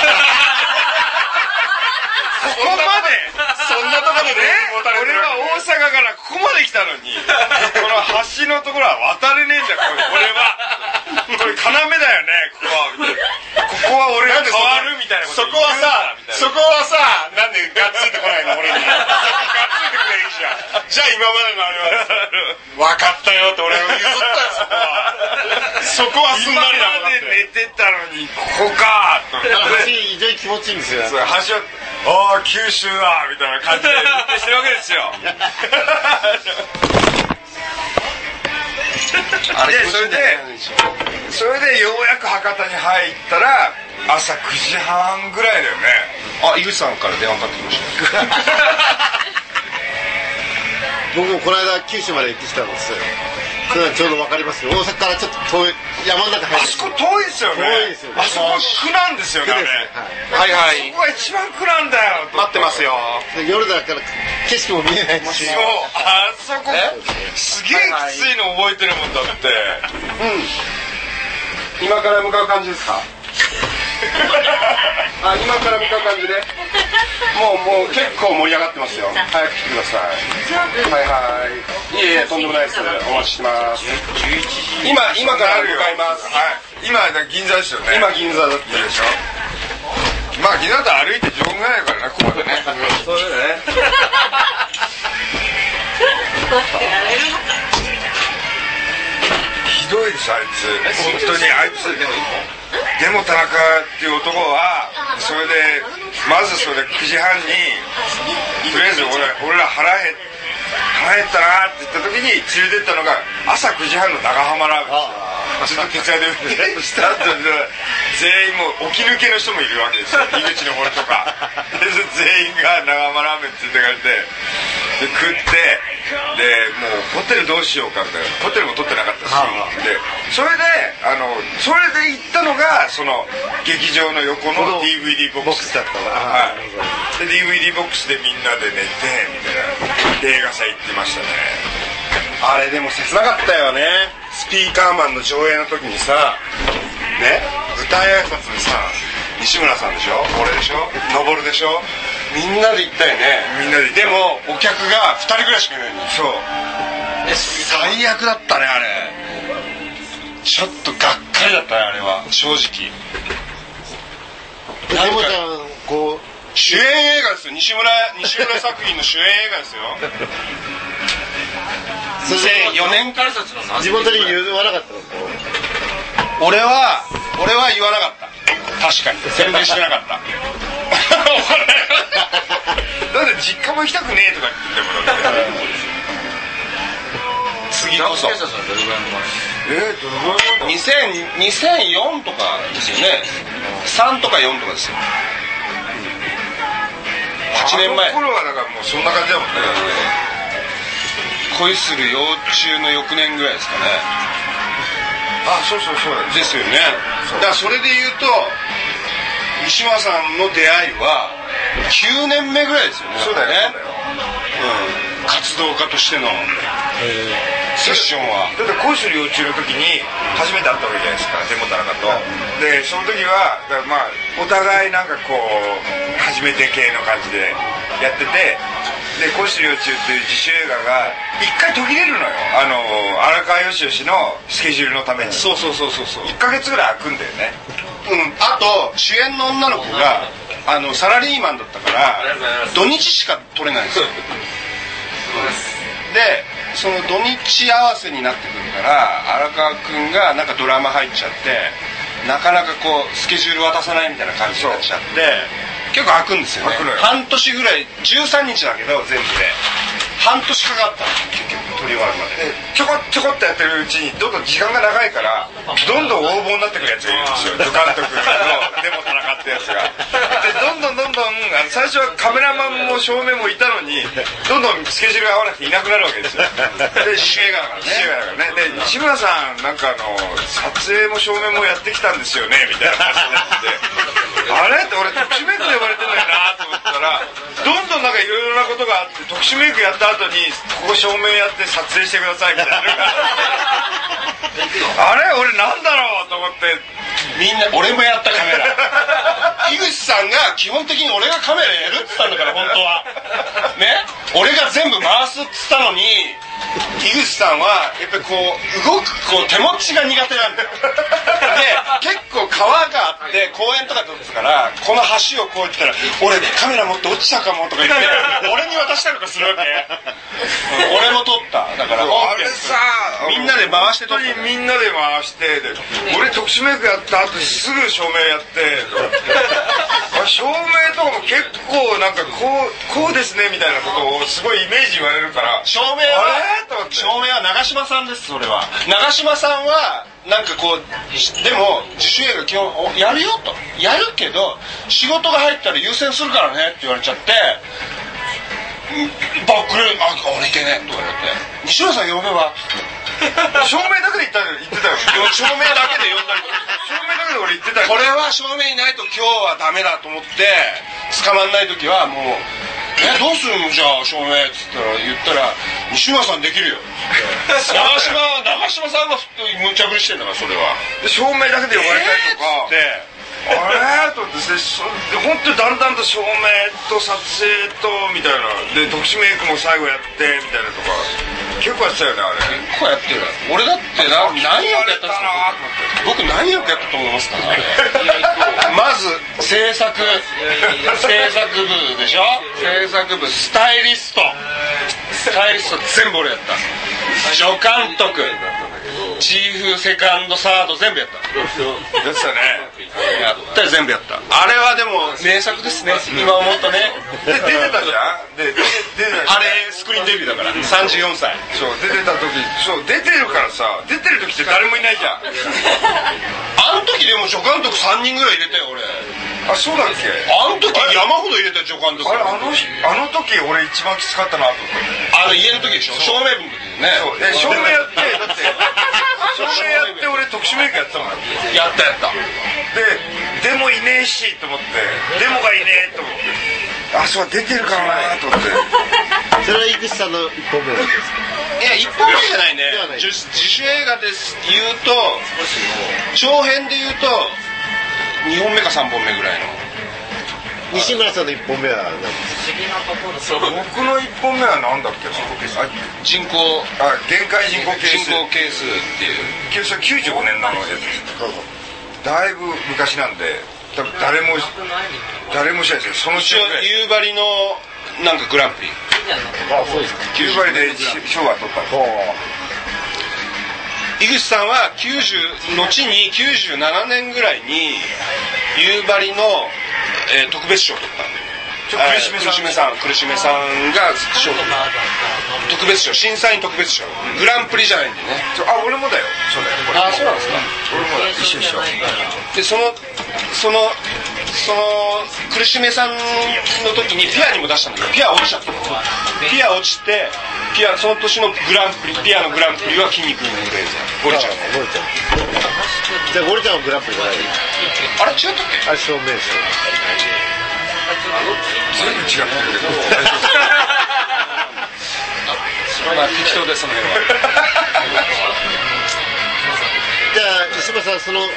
S2: ここまで
S1: そんなところで
S2: ね、俺は大阪からここまで来たのにこの橋のところは渡れねえんだよ、俺は。これ要だよね、ここはみたいな。ここは俺が変わるみたいなこと
S1: そこはさなんでガッツいてこないの俺に。ガッツいてくれいいじゃん。じゃあ今までのあれは分かったよって俺は譲ったよ。そこはすんなりだもんだって。
S2: 今まで寝てたのにここかと。
S5: 橋非常に気持ちいいんですよ。
S2: 橋は「ああ、九州だ」みたいな感じで運転してるわけですよ。でそれでようやく博多に入ったら朝9時半ぐらいだよね。
S1: あ、井口さんから電話かかってきました。
S5: 僕もこの間九州まで行ってきたんですよ。それはちょうど分かりますよ。大阪からちょっと遠い、山の中入って。
S2: あそこ遠いですよね。
S5: 遠いですよね。
S2: あそこ苦なんですよね。
S1: はいはい。
S2: そこが一番苦なんだよ。
S1: 待ってますよ。
S5: 夜だから景色も見えないし。
S2: そう、あそこすげえきついの覚えてるもんだって。
S1: 今から向かう感じですか？あ、今から向かう感じでもう結構盛り上がってますよ。早く来てください。はいはい。いえいえ、とんでもないです。お待ちしてます。今から向かいます。
S2: はい。今銀座ですよね。
S1: 今銀座だって
S2: でしょ。まあ銀座と歩いて15分ぐらいだからね、ここまでね。
S1: そうだよね。
S2: ひどいです、あいつ。本当にあいつ。でも田中っていう男はそれでまずそれで9時半にとりあえず俺ら腹減ったなって言った時に連れてったのが朝9時半の長浜ラーメン。ずっと徹夜で運転した後で全員もう起き抜けの人もいるわけですよ。井口の俺とかで全員が長浜ラーメン連れてかれてで食ってでもうホテルどうしようかみたいな。ホテルも取ってなかったしでそれで行ったのがその劇場の横の DVD ボックスだったから、はい、で DVD ボックスでみんなで寝てみたいな映画祭行ってましたね。
S1: あれでも切なかったよね。スピーカーマンの上映の時にさね、舞台挨拶でさ西村さんでしょ、俺でしょ、登るでしょ、みんなで行ったよね。
S2: みんなで行った。
S1: でもお客が2人ぐらいしかいないの。
S2: そう
S1: 最悪だったねあれ。ちょっとがっかりだったねあれは正直。
S5: でもちゃんこう
S1: 主演映画ですよ。西村作品の主演映画ですよ。2004年から
S5: 地元に言わなかったの？
S1: 俺は言わなかった。確かに宣伝してなかった。
S2: だって実家も行きたくねえとか言ってもらって
S1: 次こそ。
S4: どれぐらいの
S1: 2004とかですよね。3とか4とかですよ。8年前。
S2: あの頃はだからもうそんな感じだもんね。
S1: 恋する幼虫の翌年ぐらいですかね。
S2: あ、そう
S1: ですよね。だからそれで言うと西村さんの出会いは9年目ぐらいですよね。
S2: そうだよね。
S1: 活動家としての。 セッションは
S2: だって講師療中の時に初めて会ったわけじゃないですか、デモ田中と。でその時はまあお互いなんかこう初めて系の感じでやってて、で講師療中っていう自主映画が一回途切れるのよ、荒川よしよしのスケジュールのために。
S1: そう
S2: 1ヶ月ぐらい空くんだよね。
S1: あと主演の女の子がサラリーマンだったから土日しか撮れないんですよ。でその土日合わせになってくるから荒川君がなんかドラマ入っちゃってなかなかこうスケジュール渡さないみたいな感じになっちゃって結構空くんですよね。半年ぐらい、13日だけど全部で半年かかったの結局撮り終わるまで。
S2: ちょこっとやってるうちにどんどん時間が長いからどんどん応募になってくるやつがいるんですよ、助監督のデモ田中ってやつが。でどんどん最初はカメラマンも照明もいたのにどんどんスケジュールが合わなくていなくなるわけですよ。で
S1: 自主映画だからね。
S2: で西村さんなんか撮影も照明もやってきたんですよねみたいな話になってあれって俺特殊メイクで呼ばれてんのよなと思ったらどんどんなんかいろいろなことがあって特殊メイクやった後にここ照明やって撮影してくださいみたいなあれ俺なんだろうと思って
S1: みんな俺もやったカメラ井口さんが基本的に俺がカメラやるって言ったんだから本当はね、俺が全部回すって言ったのに井口さんはやっぱりこう動くこう手持ちが苦手なんだよ。で結構川があって公園とか撮ってたからこの橋をこう言ったら俺カメラ持って落ちたかもとか言って俺に渡したりとかするわけ。俺も撮っただから
S2: あれさ
S1: みんなで回して撮った、
S2: みんなで回してで俺特殊メイクやった後にすぐ照明やって照明とかも結構なんかこうですねみたいなことをすごいイメージ言われるから
S1: 照明は長嶋さんです。それは長嶋さんはなんかこうでも自主映画基本やるよとやるけど仕事が入ったら優先するからねって言われちゃってバックル俺いけねえとか言われて西村さん呼べば
S2: 照明だけで言ってたよ
S1: 照明だけで呼んだり
S2: 照明だけで俺言ってたよ。
S1: これは照明いないと今日はダメだと思って捕まんない時はもうどうするのじゃあ照明っつったら西村さんできるよ長嶋さんが無茶ぶりしてんだからそれは
S2: で照明だけで呼ばれたりとかあれと思って本当にだんだんと照明と撮影とみたいなで特殊メイクも最後やってみたいなとか結構やってたよね。あれ
S1: 結構やってる。俺だって何億やったんですか。僕何億やったと思いますか。まず制作部でしょ。制作部スタイリスト全部俺やった。助監督チーフセカンドサード全部やった
S2: やってたね。
S1: やった全部やった。あれはでも名作ですね今思うとね。
S2: で出てたじゃん。で
S1: あれスクリーンデビューだから34歳。
S2: そう出てた時出てるからさ出てる時って誰もいないじゃん。
S1: あの時でも助監督3人ぐらい入れたよ俺。
S2: あそうだっけ。
S1: あの時山ほど入れた助監督。
S2: あの時俺一番きつかったなと思って。
S1: 家の時でしょ。照明部の時ね。
S2: 照明やってだって照明やって俺特殊メイクやってたもん。
S1: やった
S2: でもいねえしと思ってデモがいねえと思ってそう出てるからなと思って
S5: それは井口さんの1本目なんですか。
S1: いや1本目じゃないね。自主映画です言うと長編で言うと2本目か3本目ぐらいの。
S5: 西村さんの1本目は何ですか。
S2: 僕の1本目は何だっけな。
S1: 人口
S2: 限界人口係数
S1: っていう
S2: 95年のやつです。だいぶ昔なんで多分誰も知らないですけどその
S1: 夕張のなんかグランプリ
S5: そうですか。
S2: 夕張で賞は取ったの。
S1: 井口さんは後に97年ぐらいに夕張の、特別賞を取ったんで苦しめさんが賞を取った特別賞審査員特別賞グランプリじゃないんでね。
S2: 俺もだよ。そうなんですか。俺もだ一緒
S1: でその苦しめさんの時にピアにも出したんだけどピア落ちちゃった。ピア落ちてその年のグランプリピアのグランプリは筋肉のグレーザーゴリちゃん。
S5: じゃあゴリちゃんはグランプリじゃない。
S1: あれ違ったっけ。
S5: あれ照明賞。
S2: 全部違ってるけど
S1: まあ適当でその辺は
S5: じゃあ西村さんその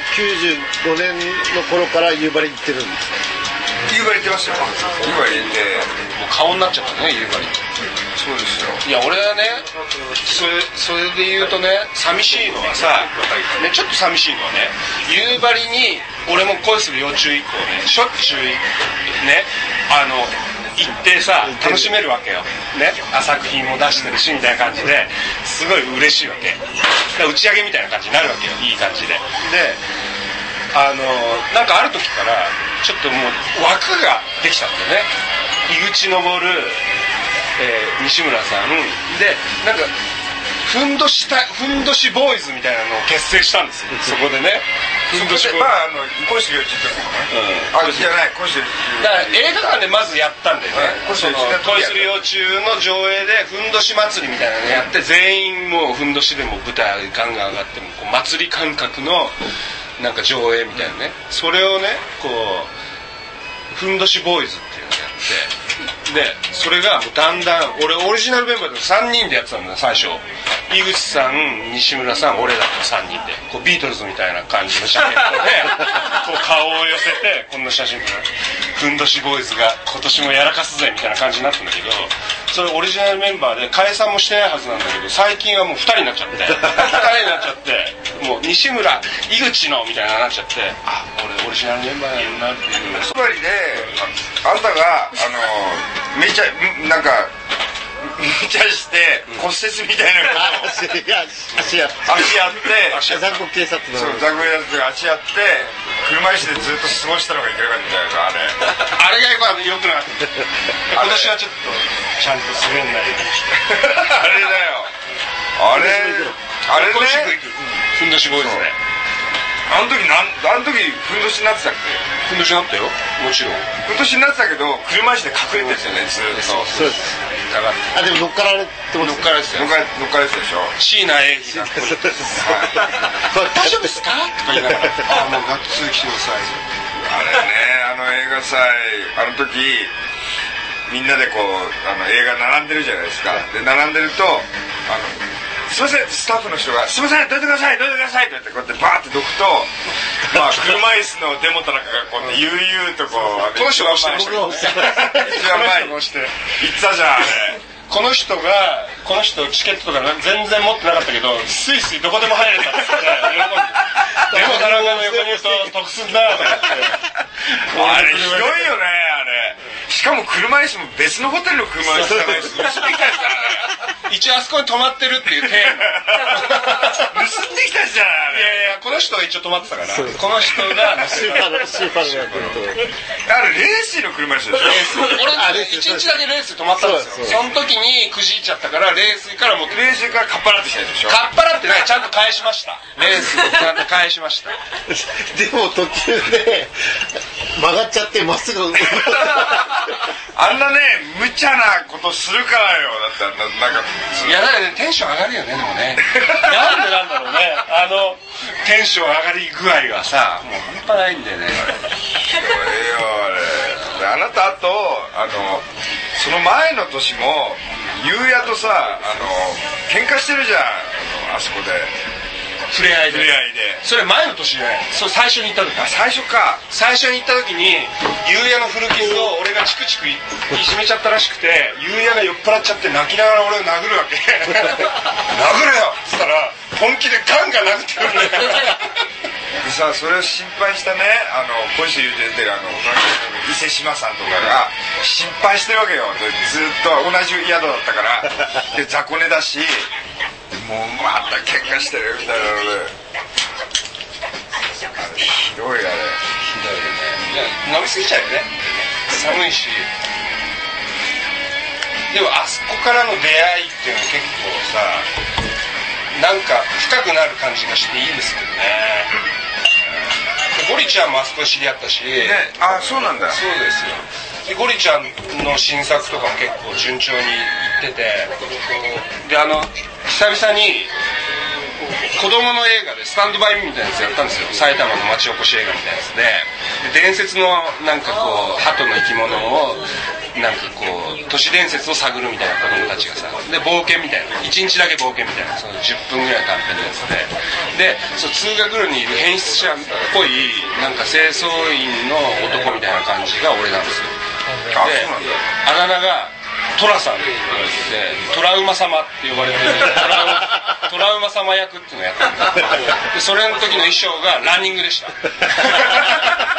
S5: 95年の頃から夕張に行ってるんですか？
S2: 夕張行ってますよ。夕張行って
S1: もう顔になっちゃったね、夕張。
S2: そうですよ。
S1: いや俺はね、それで言うとね、寂しいのはさ、ね、ちょっと寂しいのはね、夕張に俺も恋する幼虫以降ね、しょっちゅうね、行ってさ、楽しめるわけよ、ね、作品も出してるしみたいな感じですごい嬉しいわけ。だから打ち上げみたいな感じになるわけよ、いい感じで。でなんかある時からちょっともう枠ができたんだよね。井口昇、西村さんで、なんかふんどしボーイズみたいなのを結成したんですよ、そこでね。ふんどしボーイズ、
S2: まあ恋する幼虫ってことね。じゃない、恋する
S1: だから映画館でまずやったんだよね、恋する幼虫の上映でふんどし祭りみたいなのやって、全員もうふんどしでも舞台ガンガン上がってもこう祭り感覚のなんか上映みたいなね、それをねこうふんどしボーイズっていうのをやって、でそれがもうだんだん俺オリジナルメンバーで3人でやってたんだよ最初。井口さん、西村さん、俺だった3人でこうビートルズみたいな感じのジャケットでこう顔を寄せてこんな写真撮る。ふんどしボーイズが今年もやらかすぜみたいな感じになったんだけど、それオリジナルメンバーで解散もしてないはずなんだけど、最近はもう2人になっちゃって2人になっちゃってもう西村井口のみたいななっちゃって、あ、俺オリジナルメンバーやるなっていう。
S2: つまりであんたがめちゃなんかめちゃして骨折みたいなことを足やって
S5: 残酷警察の
S2: そう残酷警察が足やって車椅子でずっと過ごしたのがいけなかったんじゃないか
S1: あれがよくなかった今年はちょっとちゃんと滑んないようにして
S2: あれだよあれね
S1: ふんどしボーイズね。
S2: あの時ふんどしになってたっけ？
S1: ふんどしになったよ、もちろん。
S2: ふんどしになってたけど車椅子で隠れてるんですよね、ずっと。
S5: そうです。あ、でも乗っかられてます。
S1: 乗っかられてたよ。
S2: 乗っかられてたでしょ。
S1: 椎名英樹が大丈夫ですかとか言いながらあ、もうがっつり来てください。
S2: あれね、映画祭あの時みんなでこう映画並んでるじゃないですか。で並んでるとすいません、スタッフの人が「すいません、どいてください」って言ってこうやってバーってどくと、まあ車椅子のデモとなんかがこう悠々とこう
S1: この人が押してました。
S2: 一番前に行ったじゃんあれ。
S1: この人チケットとか全然持ってなかったけどスイスイどこでも入れたって言って喜んで、でも田中の横にいると得すんなとか言って
S2: あれひどいよねあれ。しかも車椅子も別のホテルの車椅子じゃないです。盗んできたやつだね。
S1: 一応あそこに泊まってるっていう体
S2: 盗んできたやつじゃないあれ。
S1: いやいや、この人が一応泊まってたから、この人が
S5: スーパーのやってると
S2: あれレーシーの車椅子でしょ。
S1: 俺1日だけレースで泊まったんですよ。その時にくじいちゃったからレースから持って
S2: レースからかっぱらってきたやつでしょ。
S1: かっぱらってない、ちゃんと返しました。レースちゃんと返しました。
S5: でも途中で曲がっちゃってまっすぐ
S2: あんなね無茶なことするからよ。だってなんか
S1: いやだからね、テンション上がるよね。でもねなんでなんだろうね、テンション上がり具合がさ、もう半端ないんだよね。
S2: ひどいよあれ。であなたとその前の年もゆうやとさ喧嘩してるじゃん、あそこで
S1: 触れ合いで。それ前の年じゃない、それ最初に行った時。
S2: あ、最初か。
S1: 最初に行った時にゆうやの古傷を俺がチクチクいじめちゃったらしくて、ゆうやが酔っ払っちゃって泣きながら俺を殴るわけ殴れよっつったら本気でガンガン殴ってくるんだよ
S2: でさ、それを心配したね恋して言うてて伊勢志摩さんとかが心配してるわけよ。でずっと同じ宿だったからで雑魚寝だし、もうまた喧嘩してるみたいなのでひどいあれ。ひどいよね。
S1: 飲みすぎちゃうよね、寒いし。でもあそこからの出会いっていうのは結構さ、なんか深くなる感じがしていいですけどね。ゴリちゃんもあそこで知り合ったし、ね、
S2: あ、そうなんだ。
S1: そうですよ。でゴリちゃんの新作とかも結構順調にいってて、で久々に子供の映画でスタンドバイミーみたいなやつやったんですよ。埼玉の町おこし映画みたいなやつで、伝説のなんかこう鳩の生き物をなんかこう都市伝説を探るみたいな子供たちがさ、で冒険みたいな、1日だけ冒険みたいな、その10分ぐらいの短編のやつで、そう通学路にいる変質者っぽいなんか清掃員の男みたいな感じが俺なんですよ。であだ名がトラさんって言われてて、トラウマ様って呼ばれてるトラウマ様役っていうのをやったんですよ。でそれの時の衣装がランニングでした。